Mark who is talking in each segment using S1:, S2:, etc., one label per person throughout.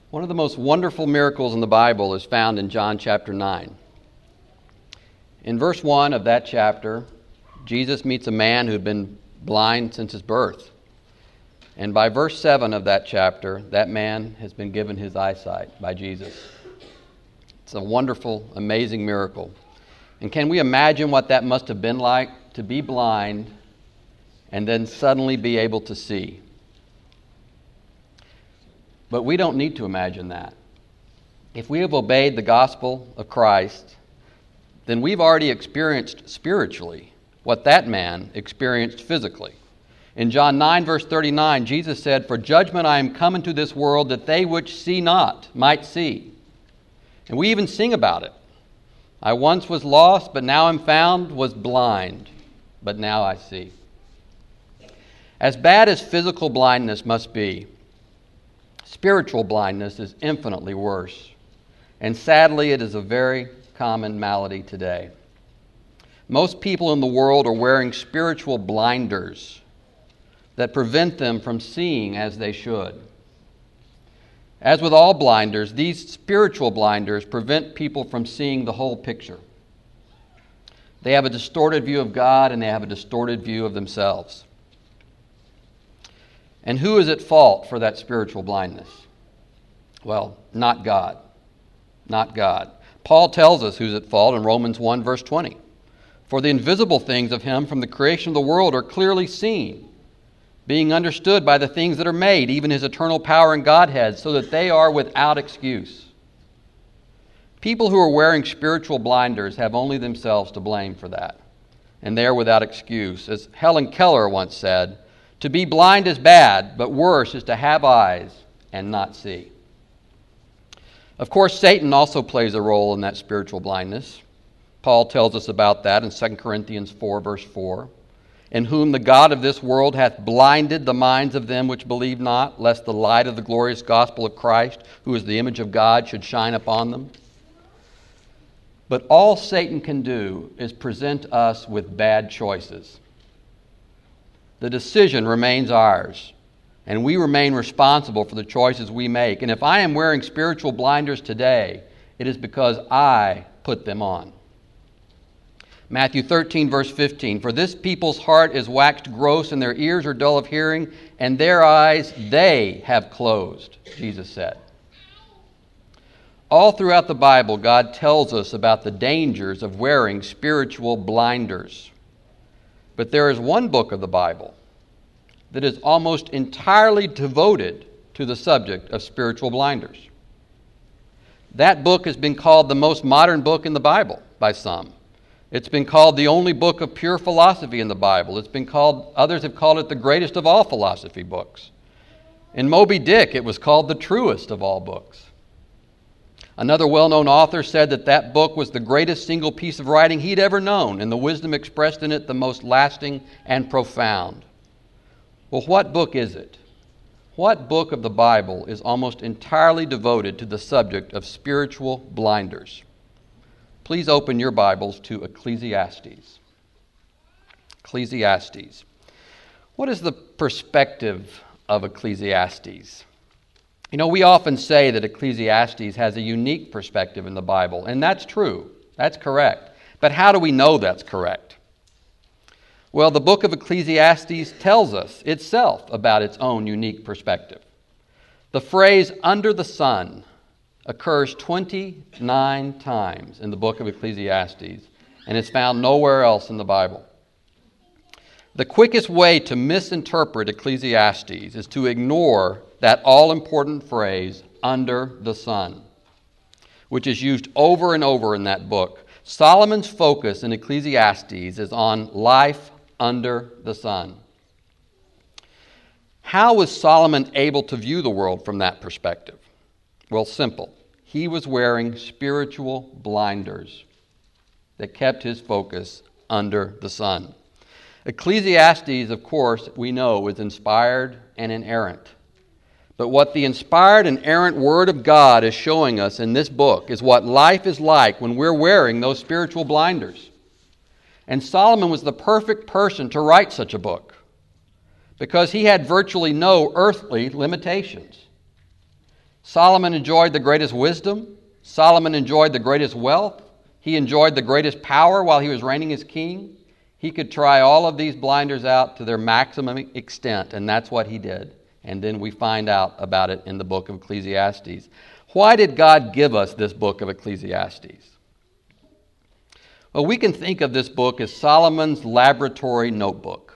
S1: One of the most wonderful miracles in the Bible is found in John chapter 9. In verse 1 of that chapter, Jesus meets a man who had been blind since his birth. And by verse 7 of that chapter, that man has been given his eyesight by Jesus. It's a wonderful, amazing miracle. And can we imagine what that must have been like to be blind and then suddenly be able to see? But we don't need to imagine that. If we have obeyed the gospel of Christ, then we've already experienced spiritually what that man experienced physically. In John 9, verse 39, Jesus said, "For judgment I am come into this world, that they which see not might see." And we even sing about it. "I once was lost, but now am found, was blind, but now I see." As bad as physical blindness must be, spiritual blindness is infinitely worse. And sadly, it is a very common malady today. Most people in the world are wearing spiritual blinders that prevent them from seeing as they should. As with all blinders, these spiritual blinders prevent people from seeing the whole picture. They have a distorted view of God and they have a distorted view of themselves. And who is at fault for that spiritual blindness? Well, not God. Not God. Paul tells us who's at fault in Romans 1, verse 20. "For the invisible things of him from the creation of the world are clearly seen, being understood by the things that are made, even his eternal power and Godhead, so that they are without excuse." People who are wearing spiritual blinders have only themselves to blame for that, and they are without excuse. As Helen Keller once said, "To be blind is bad, but worse is to have eyes and not see." Of course, Satan also plays a role in that spiritual blindness. Paul tells us about that in 2 Corinthians 4, verse 4. "In whom the God of this world hath blinded the minds of them which believe not, lest the light of the glorious gospel of Christ, who is the image of God, should shine upon them." But all Satan can do is present us with bad choices. The decision remains ours, and we remain responsible for the choices we make. And if I am wearing spiritual blinders today, it is because I put them on. Matthew 13, verse 15, "For this people's heart is waxed gross, and their ears are dull of hearing, and their eyes they have closed," Jesus said. All throughout the Bible, God tells us about the dangers of wearing spiritual blinders. But there is one book of the Bible that is almost entirely devoted to the subject of spiritual blinders. That book has been called the most modern book in the Bible by some. It's been called the only book of pure philosophy in the Bible. Others have called it the greatest of all philosophy books. In Moby Dick, it was called the truest of all books. Another well-known author said that book was the greatest single piece of writing he'd ever known, and the wisdom expressed in it the most lasting and profound. Well, what book is it? What book of the Bible is almost entirely devoted to the subject of spiritual blinders? Please open your Bibles to Ecclesiastes. Ecclesiastes. What is the perspective of Ecclesiastes? You know, we often say that Ecclesiastes has a unique perspective in the Bible, and that's true. That's correct. But how do we know that's correct? Well, the book of Ecclesiastes tells us itself about its own unique perspective. The phrase "under the sun" occurs 29 times in the book of Ecclesiastes, and it's found nowhere else in the Bible. The quickest way to misinterpret Ecclesiastes is to ignore that all-important phrase, "under the sun," which is used over and over in that book. Solomon's focus in Ecclesiastes is on life under the sun. How was Solomon able to view the world from that perspective? Well, simple. He was wearing spiritual blinders that kept his focus under the sun. Ecclesiastes, of course, we know is inspired and inerrant. But what the inspired and errant Word of God is showing us in this book is what life is like when we're wearing those spiritual blinders. And Solomon was the perfect person to write such a book because he had virtually no earthly limitations. Solomon enjoyed the greatest wisdom. Solomon enjoyed the greatest wealth. He enjoyed the greatest power while he was reigning as king. He could try all of these blinders out to their maximum extent, and that's what he did. And then we find out about it in the book of Ecclesiastes. Why did God give us this book of Ecclesiastes? Well, we can think of this book as Solomon's laboratory notebook.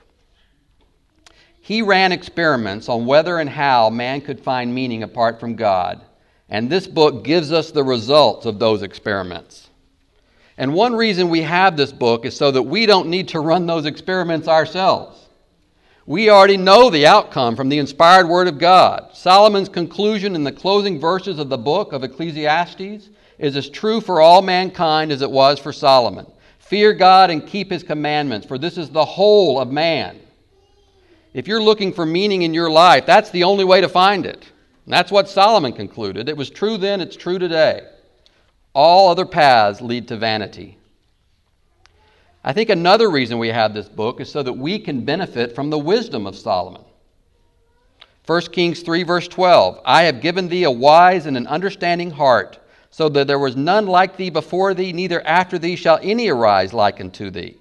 S1: He ran experiments on whether and how man could find meaning apart from God, and this book gives us the results of those experiments. And one reason we have this book is so that we don't need to run those experiments ourselves. We already know the outcome from the inspired Word of God. Solomon's conclusion in the closing verses of the book of Ecclesiastes is as true for all mankind as it was for Solomon. Fear God and keep His commandments, for this is the whole of man. If you're looking for meaning in your life, that's the only way to find it. And that's what Solomon concluded. It was true then, it's true today. All other paths lead to vanity. I think another reason we have this book is so that we can benefit from the wisdom of Solomon. 1 Kings 3 verse 12, I have given thee a wise and an understanding heart, so that there was none like thee before thee, neither after thee shall any arise like unto thee.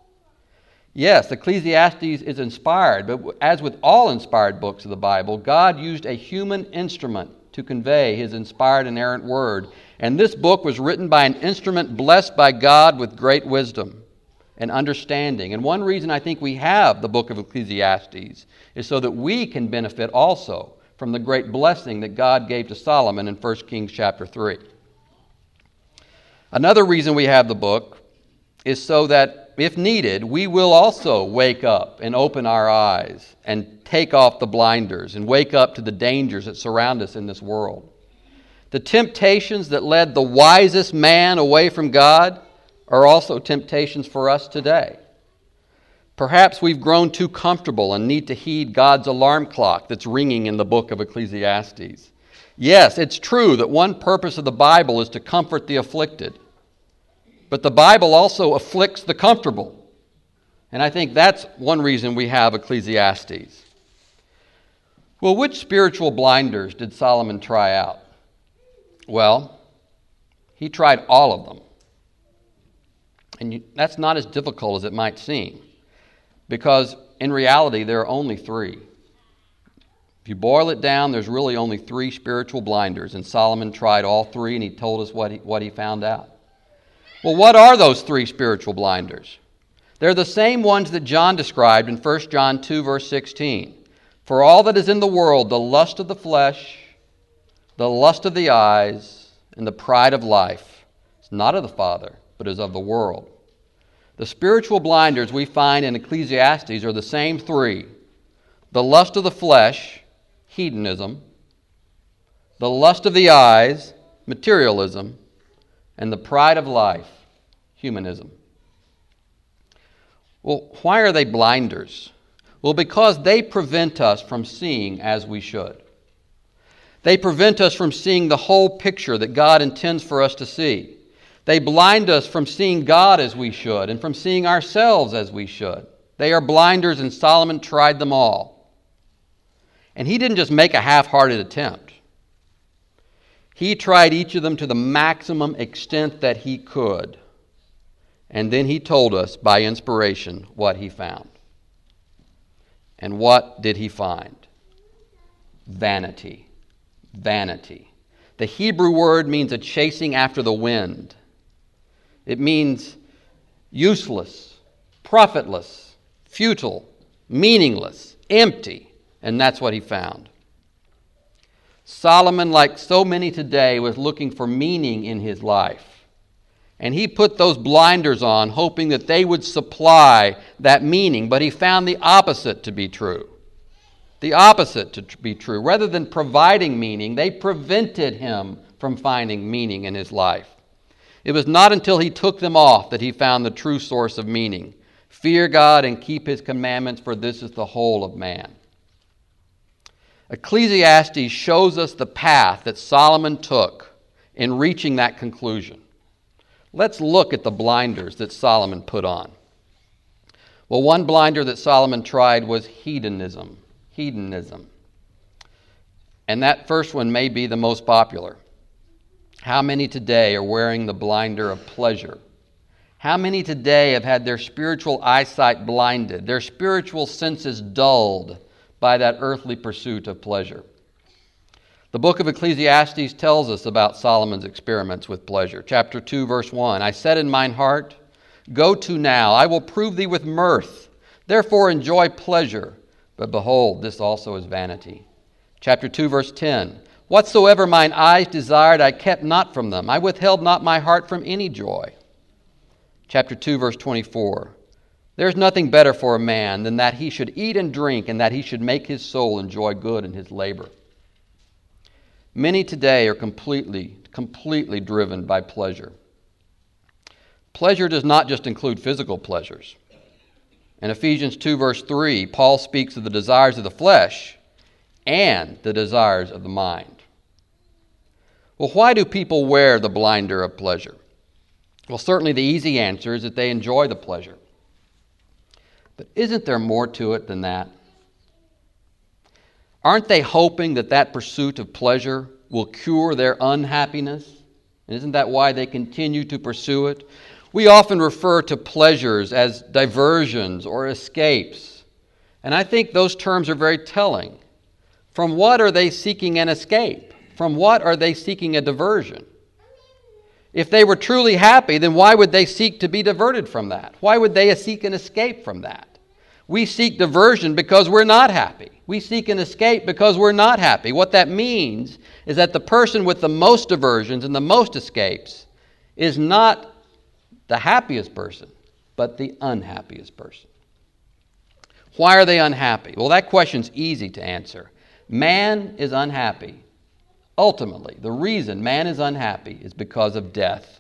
S1: Yes, Ecclesiastes is inspired, but as with all inspired books of the Bible, God used a human instrument to convey His inspired inerrant word. And this book was written by an instrument blessed by God with great wisdom and understanding. And one reason I think we have the book of Ecclesiastes is so that we can benefit also from the great blessing that God gave to Solomon in 1 Kings chapter 3. Another reason we have the book is so that, if needed, we will also wake up and open our eyes and take off the blinders and wake up to the dangers that surround us in this world. The temptations that led the wisest man away from God are also temptations for us today. Perhaps we've grown too comfortable and need to heed God's alarm clock that's ringing in the book of Ecclesiastes. Yes, it's true that one purpose of the Bible is to comfort the afflicted. But the Bible also afflicts the comfortable. And I think that's one reason we have Ecclesiastes. Well, which spiritual blinders did Solomon try out? Well, he tried all of them. And that's not as difficult as it might seem, because in reality, there are only three. If you boil it down, there's really only three spiritual blinders, and Solomon tried all three, and he told us what he found out. Well, what are those three spiritual blinders? They're the same ones that John described in 1 John 2, verse 16. For all that is in the world, the lust of the flesh, the lust of the eyes, and the pride of life, is not of the Father, but is of the world. The spiritual blinders we find in Ecclesiastes are the same three. The lust of the flesh, hedonism. The lust of the eyes, materialism. And the pride of life, humanism. Well, why are they blinders? Well, because they prevent us from seeing as we should. They prevent us from seeing the whole picture that God intends for us to see. They blind us from seeing God as we should and from seeing ourselves as we should. They are blinders, and Solomon tried them all. And he didn't just make a half-hearted attempt. He tried each of them to the maximum extent that he could. And then he told us by inspiration what he found. And what did he find? Vanity. Vanity. The Hebrew word means a chasing after the wind. It means useless, profitless, futile, meaningless, empty. And that's what he found. Solomon, like so many today, was looking for meaning in his life. And he put those blinders on, hoping that they would supply that meaning. But he found the opposite to be true. The opposite to be true. Rather than providing meaning, they prevented him from finding meaning in his life. It was not until he took them off that he found the true source of meaning. Fear God and keep His commandments, for this is the whole of man. Ecclesiastes shows us the path that Solomon took in reaching that conclusion. Let's look at the blinders that Solomon put on. Well, one blinder that Solomon tried was hedonism. Hedonism. And that first one may be the most popular. How many today are wearing the blinder of pleasure? How many today have had their spiritual eyesight blinded, their spiritual senses dulled by that earthly pursuit of pleasure? The book of Ecclesiastes tells us about Solomon's experiments with pleasure. Chapter 2, verse 1, I said in mine heart, go to now, I will prove thee with mirth. Therefore enjoy pleasure. But behold, this also is vanity. Chapter 2, verse 10, whatsoever mine eyes desired, I kept not from them. I withheld not my heart from any joy. Chapter 2, verse 24, there is nothing better for a man than that he should eat and drink, and that he should make his soul enjoy good in his labor. Many today are completely driven by pleasure. Pleasure does not just include physical pleasures. In Ephesians 2, verse 3, Paul speaks of the desires of the flesh and the desires of the mind. Well, why do people wear the blinder of pleasure? Well, certainly the easy answer is that they enjoy the pleasure. But isn't there more to it than that? Aren't they hoping that that pursuit of pleasure will cure their unhappiness? And isn't that why they continue to pursue it? We often refer to pleasures as diversions or escapes. And I think those terms are very telling. From what are they seeking an escape? From what are they seeking a diversion? If they were truly happy, then why would they seek to be diverted from that? Why would they seek an escape from that? We seek diversion because we're not happy. We seek an escape because we're not happy. What that means is that the person with the most diversions and the most escapes is not the happiest person, but the unhappiest person. Why are they unhappy? Well, that question's easy to answer. Man is unhappy. Ultimately, the reason man is unhappy is because of death.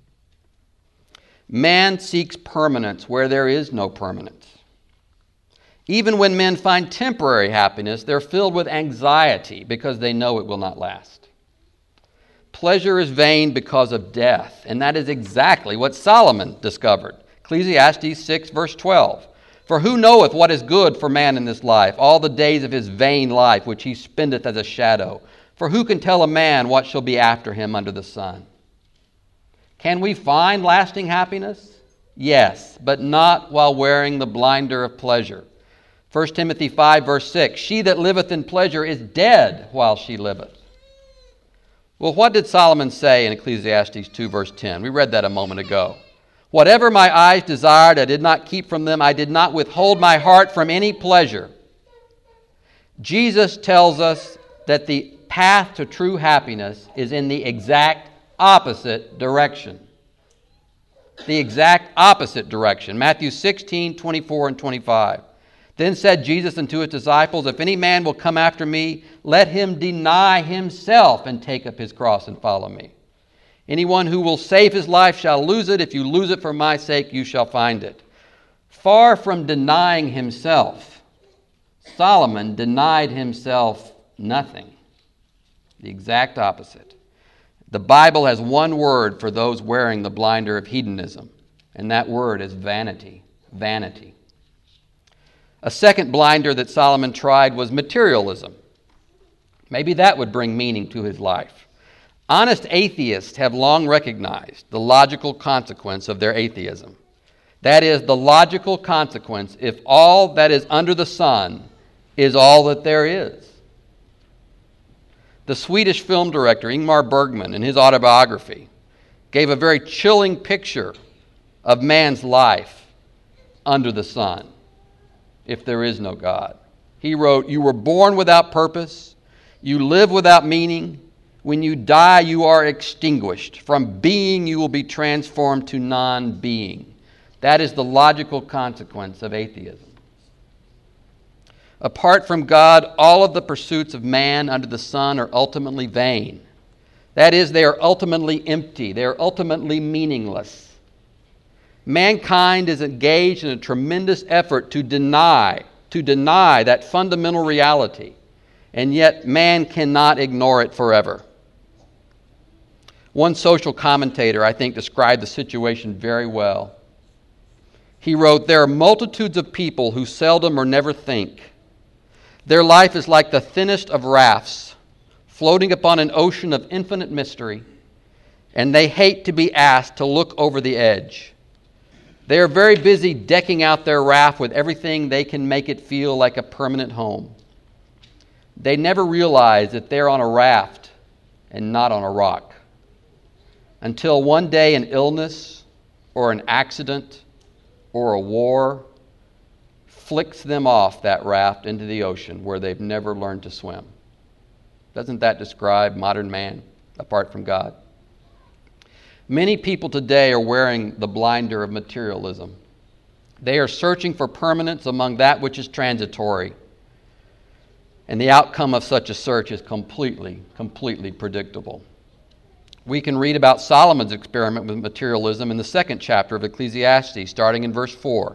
S1: Man seeks permanence where there is no permanence. Even when men find temporary happiness, they're filled with anxiety because they know it will not last. Pleasure is vain because of death, and that is exactly what Solomon discovered. Ecclesiastes 6, verse 12. For who knoweth what is good for man in this life, all the days of his vain life which he spendeth as a shadow? For who can tell a man what shall be after him under the sun? Can we find lasting happiness? Yes, but not while wearing the blinder of pleasure. 1 Timothy 5, verse 6, she that liveth in pleasure is dead while she liveth. Well, what did Solomon say in Ecclesiastes 2, verse 10? We read that a moment ago. Whatever my eyes desired, I did not keep from them. I did not withhold my heart from any pleasure. Jesus tells us that the path to true happiness is in the exact opposite direction. The exact opposite direction. Matthew 16, 24 and 25. Then said Jesus unto his disciples, if any man will come after me, let him deny himself and take up his cross and follow me. Anyone who will save his life shall lose it. If you lose it for my sake, you shall find it. Far from denying himself, Solomon denied himself nothing. The exact opposite. The Bible has one word for those wearing the blinder of hedonism, and that word is vanity. Vanity. A second blinder that Solomon tried was materialism. Maybe that would bring meaning to his life. Honest atheists have long recognized the logical consequence of their atheism. That is, the logical consequence if all that is under the sun is all that there is. The Swedish film director Ingmar Bergman, in his autobiography, gave a very chilling picture of man's life under the sun, if there is no God. He wrote, you were born without purpose, you live without meaning. When you die, you are extinguished. From being, you will be transformed to non-being. That is the logical consequence of atheism. Apart from God, all of the pursuits of man under the sun are ultimately vain. That is, they are ultimately empty. They are ultimately meaningless. Mankind is engaged in a tremendous effort to deny that fundamental reality, and yet man cannot ignore it forever. One social commentator, I think, described the situation very well. He wrote, there are multitudes of people who seldom or never think. Their life is like the thinnest of rafts, floating upon an ocean of infinite mystery, and they hate to be asked to look over the edge. They are very busy decking out their raft with everything they can make it feel like a permanent home. They never realize that they're on a raft and not on a rock, until one day an illness or an accident or a war flicks them off that raft into the ocean where they've never learned to swim. Doesn't that describe modern man apart from God? Many people today are wearing the blinder of materialism. They are searching for permanence among that which is transitory. And the outcome of such a search is completely predictable. We can read about Solomon's experiment with materialism in the 2nd chapter of Ecclesiastes, starting in verse 4.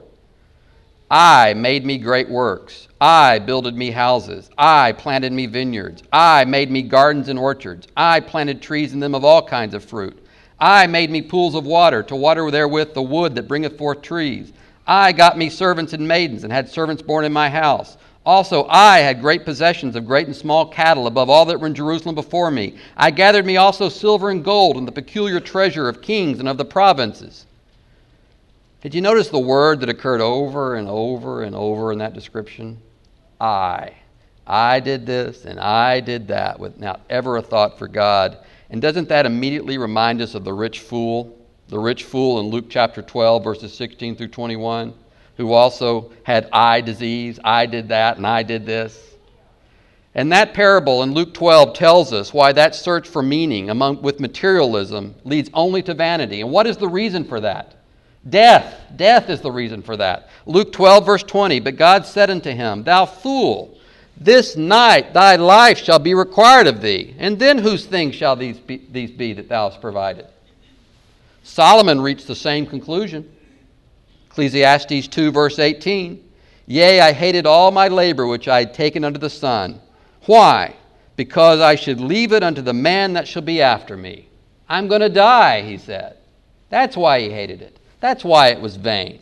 S1: I made me great works. I builded me houses. I planted me vineyards. I made me gardens and orchards. I planted trees in them of all kinds of fruit. I made me pools of water, to water therewith the wood that bringeth forth trees. I got me servants and maidens, and had servants born in my house. Also I had great possessions of great and small cattle, above all that were in Jerusalem before me. I gathered me also silver and gold, and the peculiar treasure of kings and of the provinces. Did you notice the word that occurred over and over and over in that description? I did this and I did that, without ever a thought for God. And doesn't that immediately remind us of the rich fool? The rich fool in Luke chapter 12, verses 16 through 21, who also had eye disease. I did that and I did this. And that parable in Luke 12 tells us why that search for meaning with materialism leads only to vanity. And what is the reason for that? Death. Death is the reason for that. Luke 12, verse 20, but God said unto him, Thou fool, this night thy life shall be required of thee, and then whose things shall these be that thou hast provided? Solomon reached the same conclusion. Ecclesiastes 2, verse 18, Yea, I hated all my labor which I had taken under the sun. Why? Because I should leave it unto the man that shall be after me. I'm going to die, he said. That's why he hated it. That's why it was vain.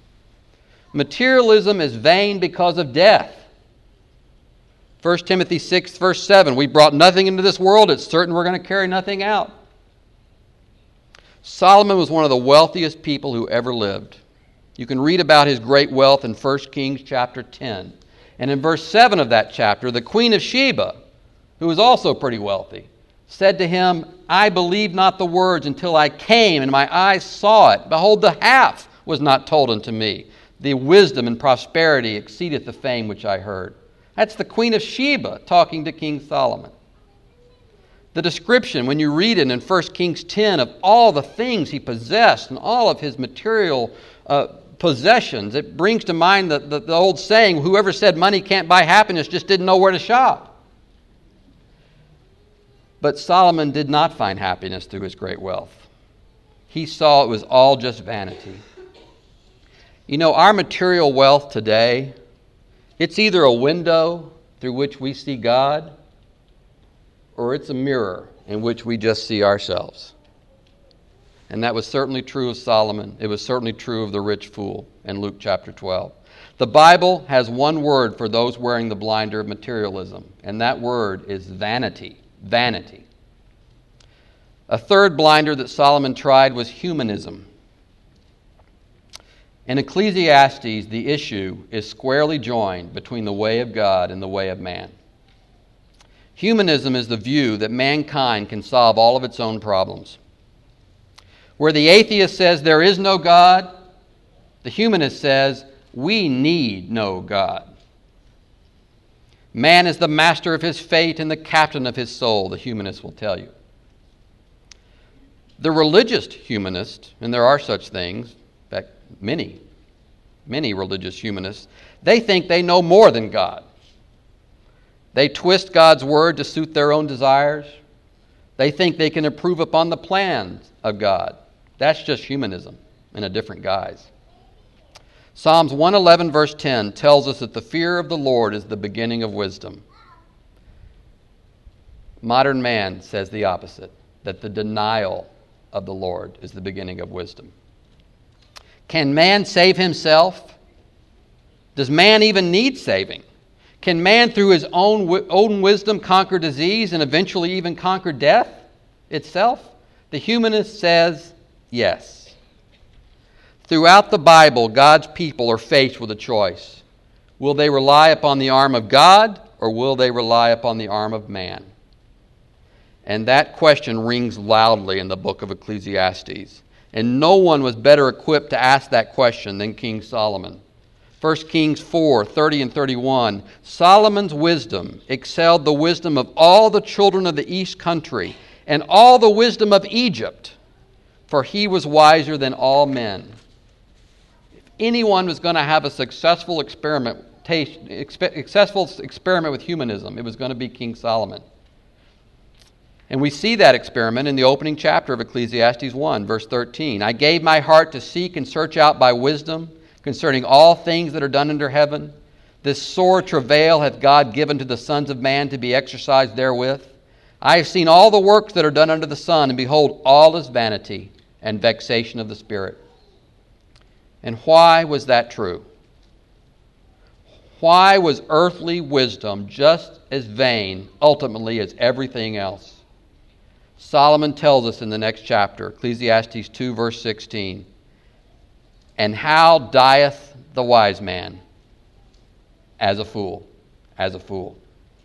S1: Materialism is vain because of death. 1 Timothy 6, verse 7, we brought nothing into this world. It's certain we're going to carry nothing out. Solomon was one of the wealthiest people who ever lived. You can read about his great wealth in 1 Kings chapter 10. And in verse 7 of that chapter, the Queen of Sheba, who was also pretty wealthy, said to him, I believed not the words until I came, and my eyes saw it. Behold, the half was not told unto me. The wisdom and prosperity exceedeth the fame which I heard. That's the Queen of Sheba talking to King Solomon. The description, when you read it in 1 Kings 10, of all the things he possessed and all of his material possessions, it brings to mind the old saying, whoever said money can't buy happiness just didn't know where to shop. But Solomon did not find happiness through his great wealth. He saw it was all just vanity. You know, our material wealth today, it's either a window through which we see God, or it's a mirror in which we just see ourselves. And that was certainly true of Solomon. It was certainly true of the rich fool in Luke chapter 12. The Bible has one word for those wearing the blinder of materialism, and that word is vanity. Vanity. A third blinder that Solomon tried was humanism. In Ecclesiastes, the issue is squarely joined between the way of God and the way of man. Humanism is the view that mankind can solve all of its own problems. Where the atheist says there is no God, the humanist says we need no God. Man is the master of his fate and the captain of his soul, the humanist will tell you. The religious humanist, and there are such things, in fact, many religious humanists, they think they know more than God. They twist God's word to suit their own desires. They think they can improve upon the plans of God. That's just humanism in a different guise. Psalms 111 verse 10 tells us that the fear of the Lord is the beginning of wisdom. Modern man says the opposite, that the denial of the Lord is the beginning of wisdom. Can man save himself? Does man even need saving? Can man through his own wisdom conquer disease and eventually even conquer death itself? The humanist says yes. Throughout the Bible, God's people are faced with a choice. Will they rely upon the arm of God, or will they rely upon the arm of man? And that question rings loudly in the book of Ecclesiastes. And no one was better equipped to ask that question than King Solomon. 1 Kings 4:30 and 31, Solomon's wisdom excelled the wisdom of all the children of the east country and all the wisdom of Egypt, for he was wiser than all men. If anyone was going to have a successful experiment with humanism, it was going to be King Solomon. And we see that experiment in the opening chapter of Ecclesiastes 1, verse 13. I gave my heart to seek and search out by wisdom concerning all things that are done under heaven. This sore travail hath God given to the sons of man to be exercised therewith. I have seen all the works that are done under the sun, and behold, all is vanity and vexation of the spirit. And why was that true? Why was earthly wisdom just as vain ultimately as everything else? Solomon tells us in the next chapter, Ecclesiastes 2, verse 16, and how dieth the wise man? As a fool. As a fool.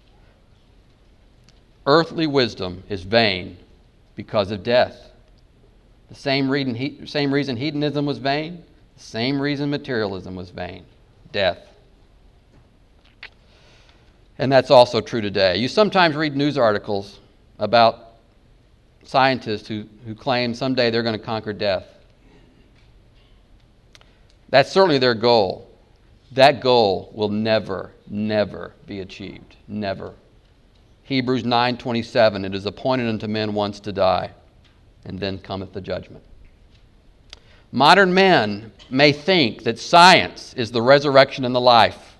S1: Earthly wisdom is vain because of death. The same reason hedonism was vain, the same reason materialism was vain. Death. And that's also true today. You sometimes read news articles about scientists who claim someday they're going to conquer death. That's certainly their goal. That goal will never, never be achieved. Never. Hebrews 9:27, it is appointed unto men once to die, and then cometh the judgment. Modern men may think that science is the resurrection and the life.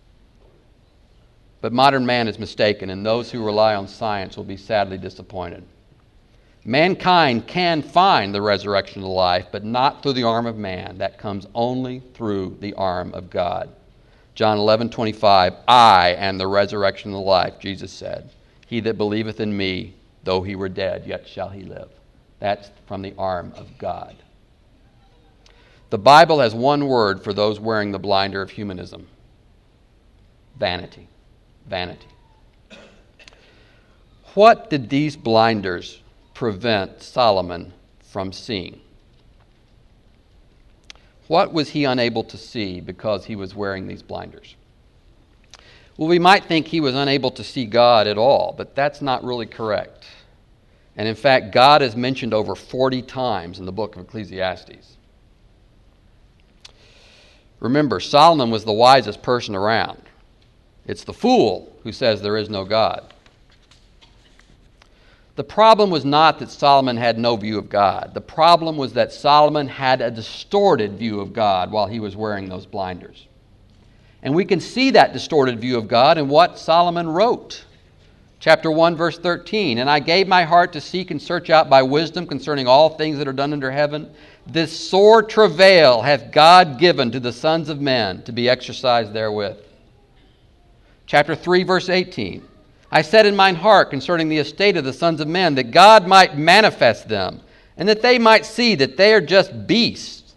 S1: But modern man is mistaken, and those who rely on science will be sadly disappointed. Mankind can find the resurrection of life, but not through the arm of man. That comes only through the arm of God. John 11:25, I am the resurrection and the life, Jesus said. He that believeth in me, though he were dead, yet shall he live. That's from the arm of God. The Bible has one word for those wearing the blinder of humanism. Vanity. Vanity. What did these blinders prevent Solomon from seeing? What was he unable to see because he was wearing these blinders? Well, we might think he was unable to see God at all, but that's not really correct. And in fact, God is mentioned over 40 times in the book of Ecclesiastes. Remember, Solomon was the wisest person around. It's the fool who says there is no God. The problem was not that Solomon had no view of God. The problem was that Solomon had a distorted view of God while he was wearing those blinders. And we can see that distorted view of God in what Solomon wrote. Chapter 1, verse 13, and I gave my heart to seek and search out by wisdom concerning all things that are done under heaven. This sore travail hath God given to the sons of men to be exercised therewith. Chapter 3, verse 18, I said in mine heart concerning the estate of the sons of men that God might manifest them, and that they might see that they are just beasts.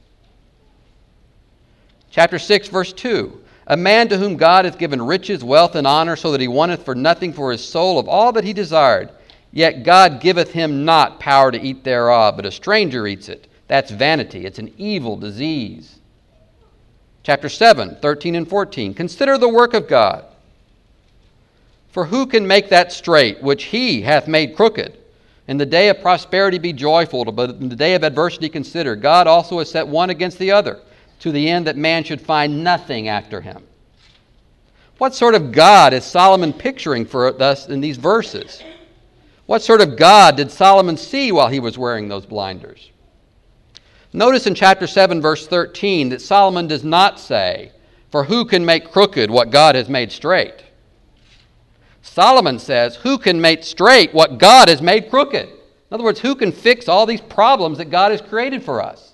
S1: Chapter 6, verse 2, a man to whom God hath given riches, wealth, and honor, so that he wanteth for nothing for his soul of all that he desired. Yet God giveth him not power to eat thereof, but a stranger eats it. That's vanity. It's an evil disease. Chapter 7, 13 and 14, consider the work of God. For who can make that straight which he hath made crooked? In the day of prosperity be joyful, but in the day of adversity consider. God also has set one against the other, to the end that man should find nothing after him. What sort of God is Solomon picturing for us in these verses? What sort of God did Solomon see while he was wearing those blinders? Notice in chapter 7, verse 13, that Solomon does not say, for who can make crooked what God has made straight? Solomon says, who can make straight what God has made crooked? In other words, who can fix all these problems that God has created for us?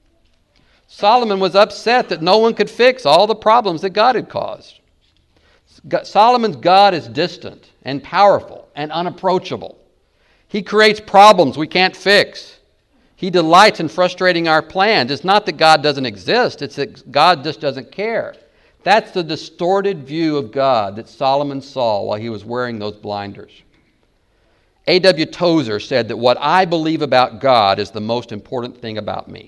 S1: Solomon was upset that no one could fix all the problems that God had caused. Solomon's God is distant and powerful and unapproachable. He creates problems we can't fix. He delights in frustrating our plans. It's not that God doesn't exist, it's that God just doesn't care. That's the distorted view of God that Solomon saw while he was wearing those blinders. A.W. Tozer said that what I believe about God is the most important thing about me.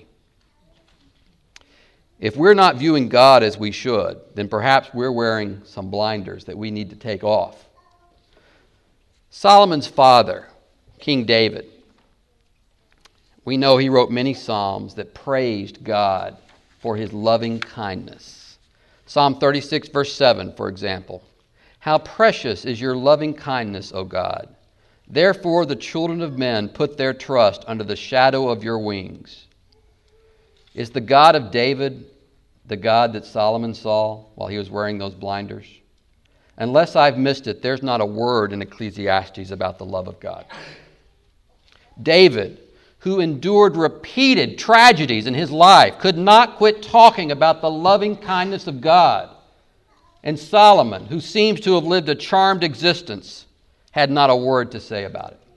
S1: If we're not viewing God as we should, then perhaps we're wearing some blinders that we need to take off. Solomon's father, King David, we know he wrote many psalms that praised God for his loving kindness. Psalm 36, verse 7, for example. How precious is your loving kindness, O God! Therefore the children of men put their trust under the shadow of your wings. Is the God of David the God that Solomon saw while he was wearing those blinders? Unless I've missed it, there's not a word in Ecclesiastes about the love of God. David, who endured repeated tragedies in his life, could not quit talking about the loving kindness of God. And Solomon, who seems to have lived a charmed existence, had not a word to say about it.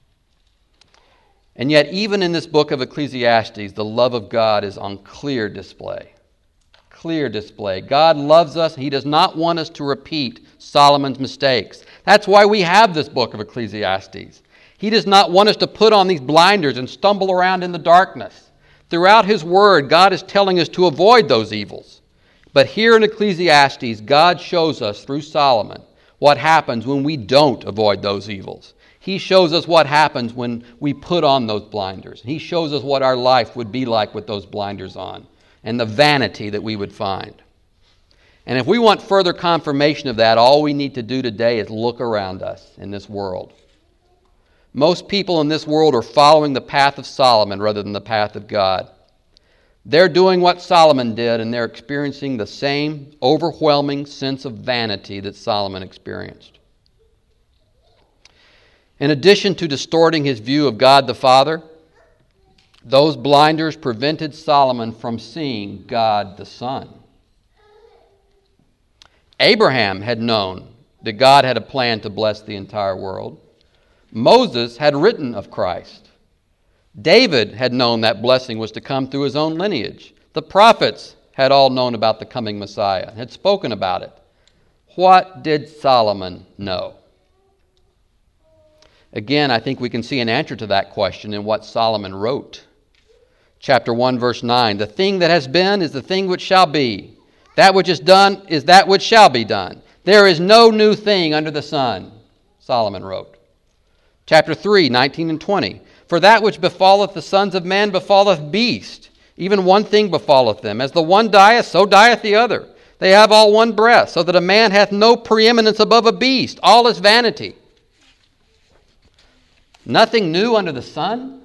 S1: And yet, even in this book of Ecclesiastes, the love of God is on clear display. Clear display. God loves us. He does not want us to repeat Solomon's mistakes. That's why we have this book of Ecclesiastes. He does not want us to put on these blinders and stumble around in the darkness. Throughout His Word, God is telling us to avoid those evils. But here in Ecclesiastes, God shows us through Solomon what happens when we don't avoid those evils. He shows us what happens when we put on those blinders. He shows us what our life would be like with those blinders on and the vanity that we would find. And if we want further confirmation of that, all we need to do today is look around us in this world. Most people in this world are following the path of Solomon rather than the path of God. They're doing what Solomon did, and they're experiencing the same overwhelming sense of vanity that Solomon experienced. In addition to distorting his view of God the Father, those blinders prevented Solomon from seeing God the Son. Abraham had known that God had a plan to bless the entire world. Moses had written of Christ. David had known that blessing was to come through his own lineage. The prophets had all known about the coming Messiah, had spoken about it. What did Solomon know? Again, I think we can see an answer to that question in what Solomon wrote. Chapter 1, verse 9, the thing that has been is the thing which shall be. That which is done is that which shall be done. There is no new thing under the sun, Solomon wrote. Chapter 3, 19 and 20, for that which befalleth the sons of men befalleth beast. Even one thing befalleth them. As the one dieth, so dieth the other. They have all one breath, so that a man hath no preeminence above a beast. All is vanity. Nothing new under the sun?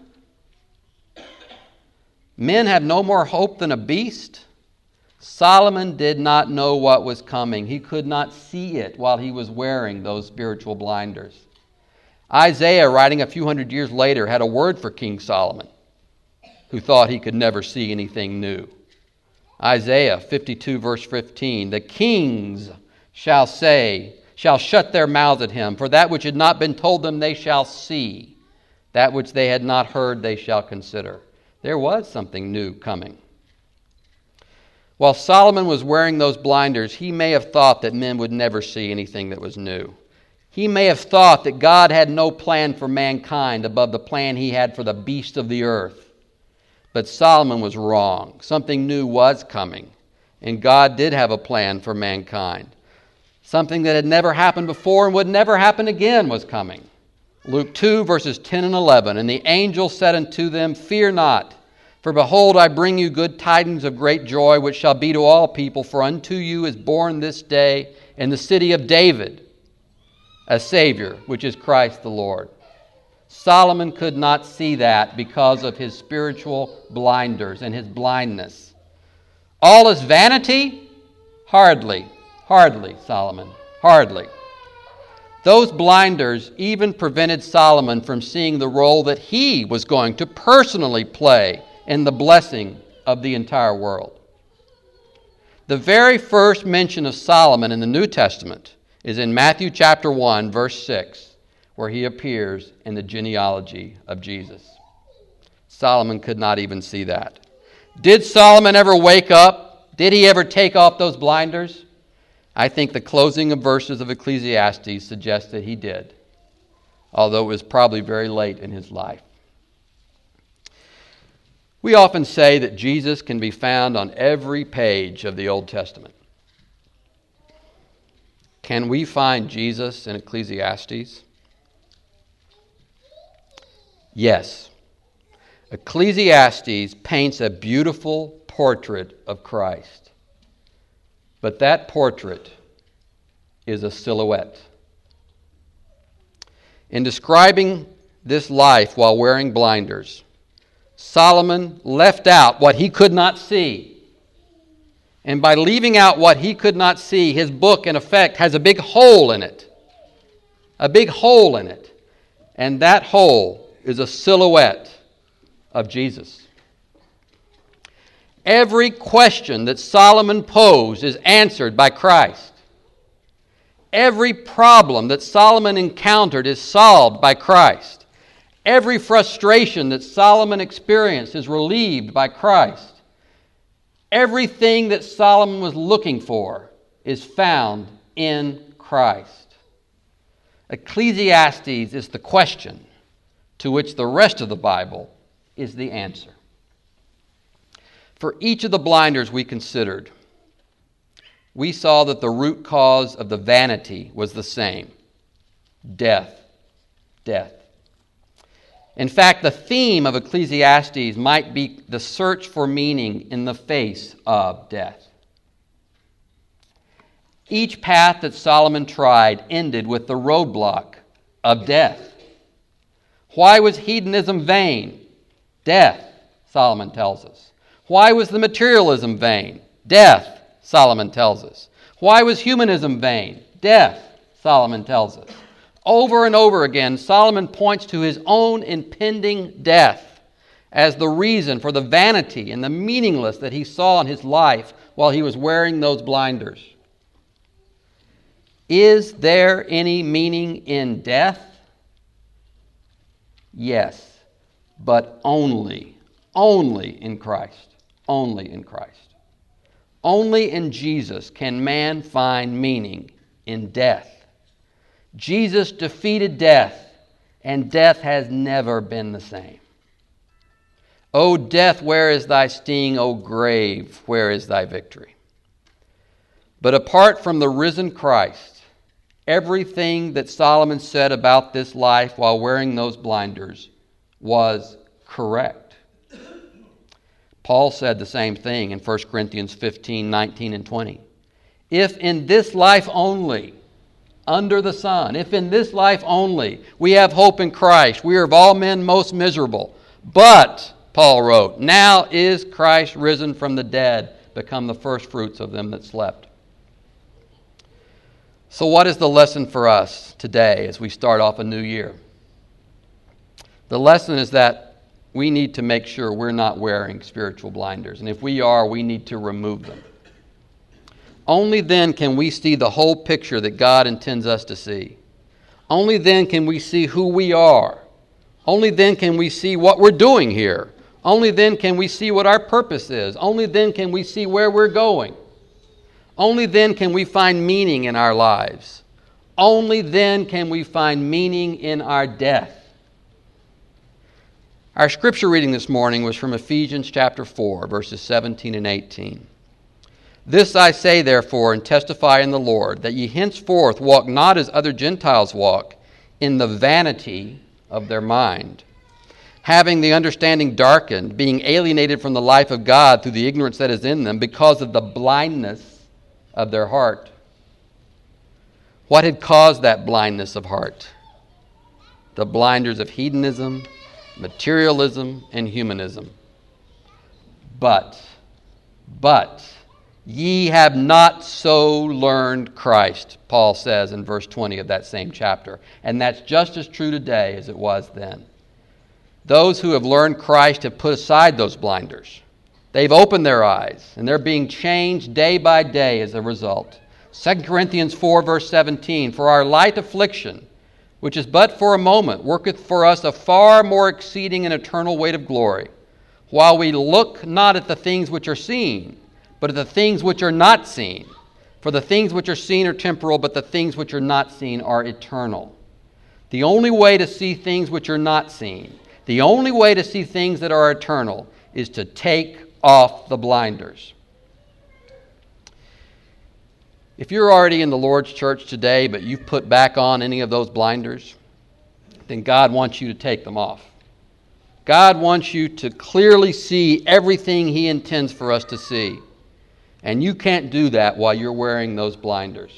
S1: Men have no more hope than a beast? Solomon did not know what was coming. He could not see it while he was wearing those spiritual blinders. Isaiah, writing a few hundred years later, had a word for King Solomon, who thought he could never see anything new. Isaiah 52, verse 15, the kings shall shut their mouths at him, for that which had not been told them they shall see. That which they had not heard they shall consider. There was something new coming. While Solomon was wearing those blinders, he may have thought that men would never see anything that was new. He may have thought that God had no plan for mankind above the plan He had for the beasts of the earth. But Solomon was wrong. Something new was coming, and God did have a plan for mankind. Something that had never happened before and would never happen again was coming. Luke 2, verses 10 and 11, and the angel said unto them, fear not, for behold, I bring you good tidings of great joy, which shall be to all people, for unto you is born this day in the city of David a Savior, which is Christ the Lord. Solomon could not see that because of his spiritual blinders and his blindness. All is vanity? Hardly, Solomon, hardly. Those blinders even prevented Solomon from seeing the role that he was going to personally play in the blessing of the entire world. The very first mention of Solomon in the New Testament is in Matthew chapter 1, verse 6, where he appears in the genealogy of Jesus. Solomon could not even see that. Did Solomon ever wake up? Did he ever take off those blinders? I think the closing of verses of Ecclesiastes suggests that he did, although it was probably very late in his life. We often say that Jesus can be found on every page of the Old Testament. Can we find Jesus in Ecclesiastes? Yes. Ecclesiastes paints a beautiful portrait of Christ. But that portrait is a silhouette. In describing this life while wearing blinders, Solomon left out what he could not see. And by leaving out what he could not see, his book, in effect, has a big hole in it. A big hole in it. And that hole is a silhouette of Jesus. Every question that Solomon posed is answered by Christ. Every problem that Solomon encountered is solved by Christ. Every frustration that Solomon experienced is relieved by Christ. Everything that Solomon was looking for is found in Christ. Ecclesiastes is the question to which the rest of the Bible is the answer. For each of the blinders we considered, we saw that the root cause of the vanity was the same: death. Death. In fact, the theme of Ecclesiastes might be the search for meaning in the face of death. Each path that Solomon tried ended with the roadblock of death. Why was hedonism vain? Death, Solomon tells us. Why was the materialism vain? Death, Solomon tells us. Why was humanism vain? Death, Solomon tells us. Over and over again, Solomon points to his own impending death as the reason for the vanity and the meaningless that he saw in his life while he was wearing those blinders. Is there any meaning in death? Yes, but only in Christ. Only in Christ. Only in Jesus can man find meaning in death. Jesus defeated death, and death has never been the same. O death, where is thy sting? O grave, where is thy victory? But apart from the risen Christ, everything that Solomon said about this life while wearing those blinders was correct. Paul said the same thing in 1 Corinthians 15, 19, and 20. If in this life only, under the sun, if in this life only we have hope in Christ, we are of all men most miserable. But, Paul wrote, now is Christ risen from the dead, become the firstfruits of them that slept. So what is the lesson for us today as we start off a new year? The lesson is that we need to make sure we're not wearing spiritual blinders. And if we are, we need to remove them. Only then can we see the whole picture that God intends us to see. Only then can we see who we are. Only then can we see what we're doing here. Only then can we see what our purpose is. Only then can we see where we're going. Only then can we find meaning in our lives. Only then can we find meaning in our death. Our scripture reading this morning was from Ephesians chapter 4, verses 17 and 18. This I say, therefore, and testify in the Lord, that ye henceforth walk not as other Gentiles walk, in the vanity of their mind, having the understanding darkened, being alienated from the life of God through the ignorance that is in them, because of the blindness of their heart. What had caused that blindness of heart? The blinders of hedonism, materialism, and humanism. But, ye have not so learned Christ, Paul says in verse 20 of that same chapter. And that's just as true today as it was then. Those who have learned Christ have put aside those blinders. They've opened their eyes, and they're being changed day by day as a result. 2 Corinthians 4, verse 17, for our light affliction, which is but for a moment, worketh for us a far more exceeding and eternal weight of glory, while we look not at the things which are seen, but at the things which are not seen. For the things which are seen are temporal, but the things which are not seen are eternal. The only way to see things which are not seen, the only way to see things that are eternal, is to take off the blinders. If you're already in the Lord's church today, but you've put back on any of those blinders, then God wants you to take them off. God wants you to clearly see everything He intends for us to see. And you can't do that while you're wearing those blinders.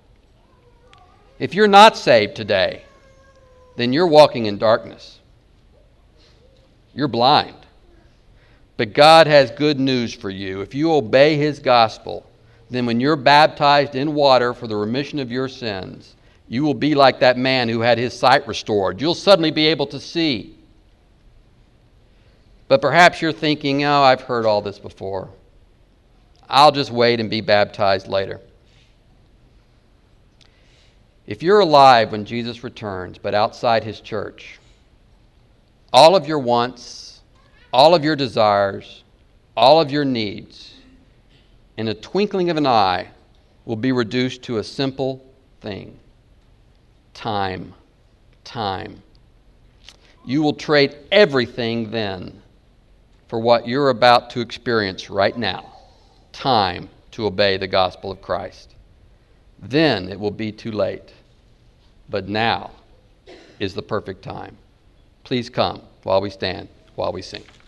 S1: If you're not saved today, then you're walking in darkness. You're blind. But God has good news for you. If you obey His gospel, then when you're baptized in water for the remission of your sins, you will be like that man who had his sight restored. You'll suddenly be able to see. But perhaps you're thinking, oh, I've heard all this before. I'll just wait and be baptized later. If you're alive when Jesus returns, but outside His church, all of your wants, all of your desires, all of your needs, in a twinkling of an eye, will be reduced to a simple thing. Time. Time. You will trade everything then for what you're about to experience right now. Time to obey the gospel of Christ. Then it will be too late. But now is the perfect time. Please come while we stand, while we sing.